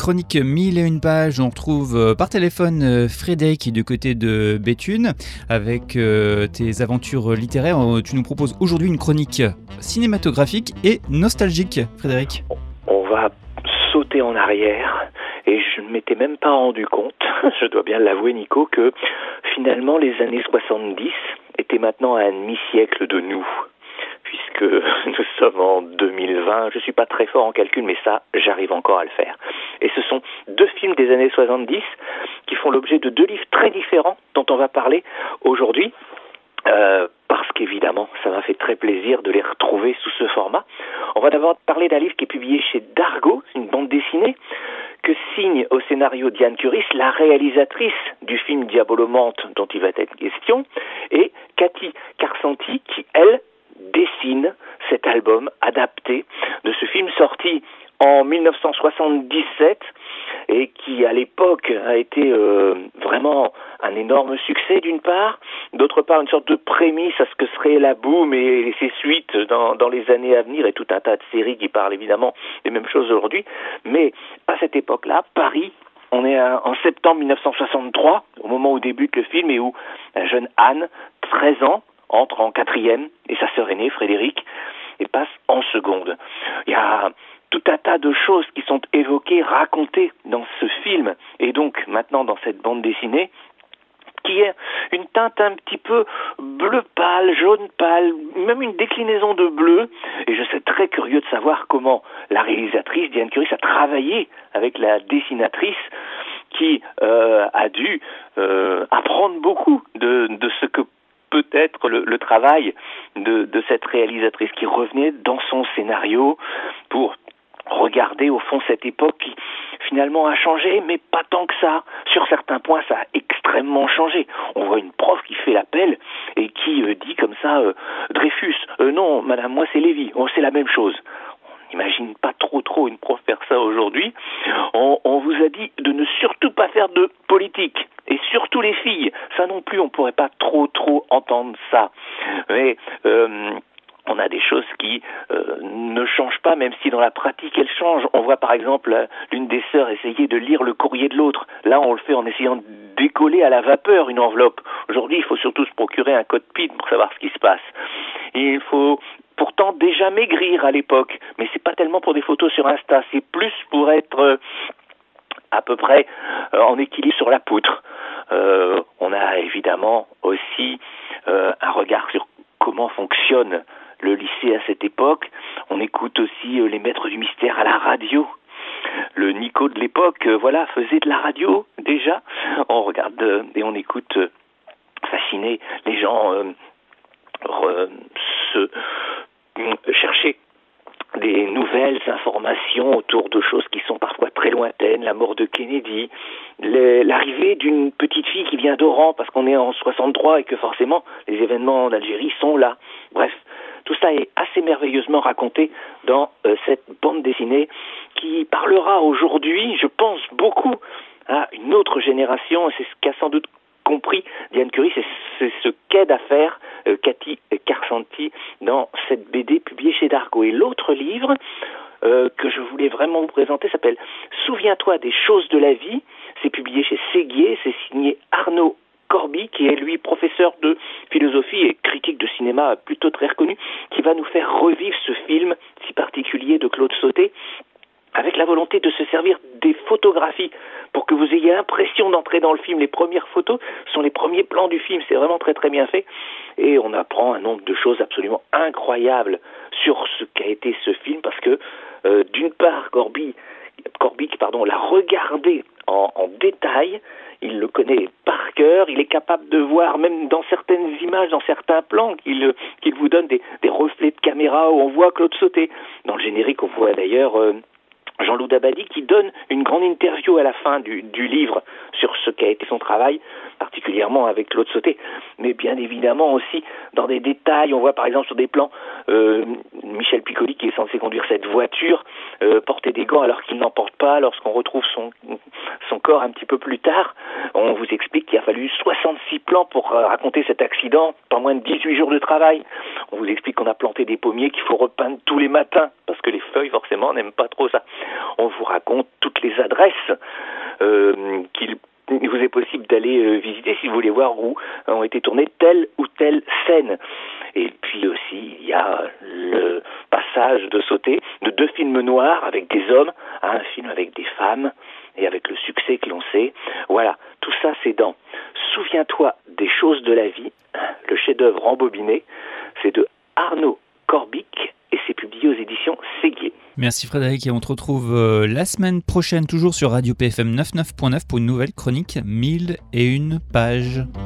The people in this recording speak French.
chronique 1001 pages. On retrouve par téléphone Frédéric du côté de Béthune avec tes aventures littéraires. Tu nous proposes aujourd'hui une chronique cinématographique et nostalgique, Frédéric. On va sauter en arrière et je ne m'étais même pas rendu compte, je dois bien l'avouer Nico, que finalement les années 70 étaient maintenant à un demi-siècle de nous. Puisque nous sommes en 2020, je suis pas très fort en calcul, mais ça, j'arrive encore à le faire. Et ce sont deux films des années 70 qui font l'objet de deux livres très différents dont on va parler aujourd'hui, parce qu'évidemment, ça m'a fait très plaisir de les retrouver sous ce format. On va d'abord parler d'un livre qui est publié chez Dargaud, une bande dessinée, que signe au scénario Diane Curis, la réalisatrice du film Diabolomante dont il va être question, et Cathy Carsanti qui, elle, dessine cet album adapté de ce film sorti en 1977 et qui à l'époque a été vraiment un énorme succès d'une part, d'autre part une sorte de prémisse à ce que serait la boom et ses suites dans les années à venir et tout un tas de séries qui parlent évidemment des mêmes choses aujourd'hui, mais à cette époque-là, Paris, on est en septembre 1963, au moment où débute le film et où la jeune Anne, 13 ans, entre en quatrième et sa sœur aînée, Frédéric, et passe en seconde. Il y a tout un tas de choses qui sont évoquées, racontées dans ce film, et donc maintenant dans cette bande dessinée, qui est une teinte un petit peu bleu pâle, jaune pâle, même une déclinaison de bleu, et je suis très curieux de savoir comment la réalisatrice, Diane Curis, a travaillé avec la dessinatrice, qui a dû apprendre beaucoup de ce que peut-être le travail de cette réalisatrice qui revenait dans son scénario pour regarder au fond cette époque qui finalement a changé, mais pas tant que ça. Sur certains points, ça a extrêmement changé. On voit une prof qui fait l'appel et qui dit comme ça, Dreyfus, non, madame, moi c'est Lévy, c'est la même chose. On n'imagine pas trop une prof faire ça aujourd'hui. On vous a dit de ne surtout pas faire de politique. Et surtout les filles, ça non plus, on pourrait pas trop entendre ça. Mais on a des choses qui ne changent pas, même si dans la pratique elles changent. On voit par exemple l'une des sœurs essayer de lire le courrier de l'autre. Là, on le fait en essayant de décoller à la vapeur une enveloppe. Aujourd'hui, il faut surtout se procurer un code PIN pour savoir ce qui se passe. Et il faut pourtant déjà maigrir à l'époque, mais c'est pas tellement pour des photos sur Insta, c'est plus pour être à peu près en équilibre sur la poutre. On a évidemment aussi un regard sur comment fonctionne le lycée à cette époque. On écoute aussi les maîtres du mystère à la radio. Le Nico de l'époque, faisait de la radio déjà. On regarde et on écoute fasciné les gens chercher des nouvelles informations autour de choses qui sont parfois très lointaines, la mort de Kennedy, l'arrivée d'une petite fille qui vient d'Oran parce qu'on est en 63 et que forcément les événements d'Algérie sont là. Bref, tout ça est assez merveilleusement raconté dans cette bande dessinée qui parlera aujourd'hui, je pense, beaucoup à une autre génération. C'est ce qu'a sans doute compris Diane Curis, c'est ce qu'aide à faire Cathy Carsanti dans cette BD publiée chez Dargaud. Et l'autre livre que je voulais vraiment vous présenter s'appelle « Souviens-toi des choses de la vie ». C'est publié chez Séguier, c'est signé Arnaud Corby, qui est lui professeur de philosophie et critique de cinéma plutôt très reconnu, qui va nous faire revivre ce film si particulier de Claude Sautet, avec la volonté de se servir des photographies pour que vous ayez l'impression d'entrer dans le film. Les premières photos sont les premiers plans du film, c'est vraiment très bien fait. Et on apprend un nombre de choses absolument incroyables sur ce qu'a été ce film, parce que d'une part, Corby l'a regardé en détail, il le connaît par cœur, il est capable de voir même dans certaines images, dans certains plans qu'il vous donne des reflets de caméra où on voit Claude Sautet. Dans le générique, on voit d'ailleurs Jean-Loup Dabadi qui donne une grande interview à la fin du livre sur ce qu'a été son travail, particulièrement avec Claude Sautet, mais bien évidemment aussi dans des détails. On voit par exemple sur des plans Michel Piccoli, qui est censé conduire cette voiture, porter des gants alors qu'il n'en porte pas. Lorsqu'on retrouve son corps un petit peu plus tard, on vous explique qu'il a fallu 66 plans pour raconter cet accident, pas moins de 18 jours de travail. On vous explique qu'on a planté des pommiers qu'il faut repeindre tous les matins parce que les portefeuille, forcément, n'aime pas trop ça. On vous raconte toutes les adresses qu'il vous est possible d'aller visiter si vous voulez voir où ont été tournées telle ou telle scène. Et puis aussi, il y a le passage de sauter de 2 films noirs avec des hommes à un film avec des femmes et avec le succès que l'on sait. Voilà, tout ça c'est dans Souviens-toi des choses de la vie, le chef-d'œuvre embobiné. C'est de Arnaud Corbic et c'est publié aux éditions Séguier. Merci Frédéric et on te retrouve la semaine prochaine toujours sur Radio PFM 99.9 pour une nouvelle chronique 1001 pages.